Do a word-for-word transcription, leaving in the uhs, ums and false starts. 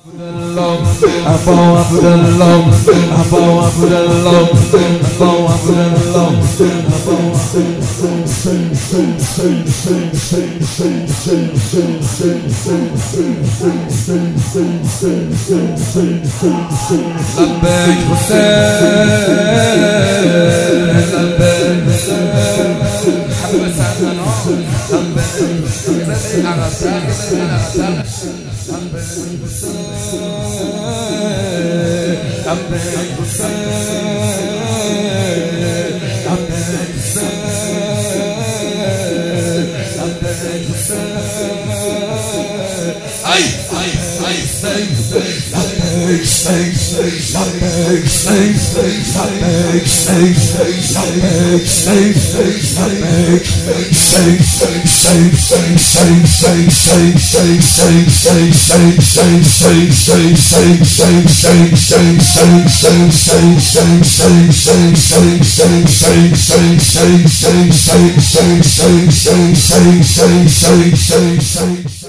Abou Abdallah, Abou Abdallah, Abou Abdallah, لبيك حسين، لبيك حسين، حبس عنا نار، لبيك حسين، على ساكن على ساكن، لبيك حسين، لبيك حسين، لبيك حسين، لبيك حسين، أي أي أي سي سي لبيك سي سي لبيك سي سي لبيك سي سي لبيك سي سي لبيك سي سي سي سي سي سي سي سي سي سي سي سي سي سي سي سي سي